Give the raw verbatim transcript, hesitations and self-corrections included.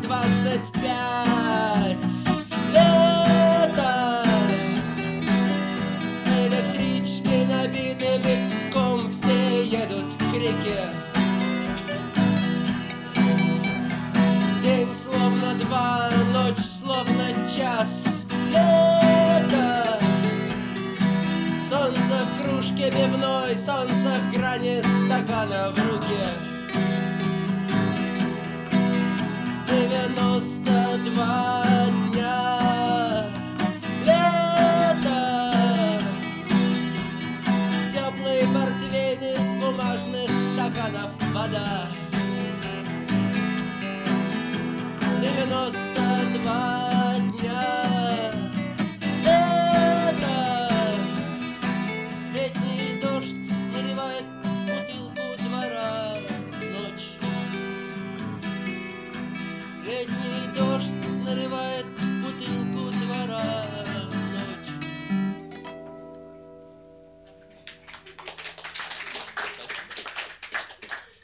двадцать пять. Лето! Электрички набиты битком, все едут к реке. День словно два, ночь словно час. Лето! Солнце в кружке пивной, солнце в грани стакана в руке. Девяносто два дня. Лето! Теплый портвейн из бумажных стаканов вода. Девяносто два дня. Лето! Летний дождь наливает бутылку двора. Ночь. Летний дождь наливает бутылку двора.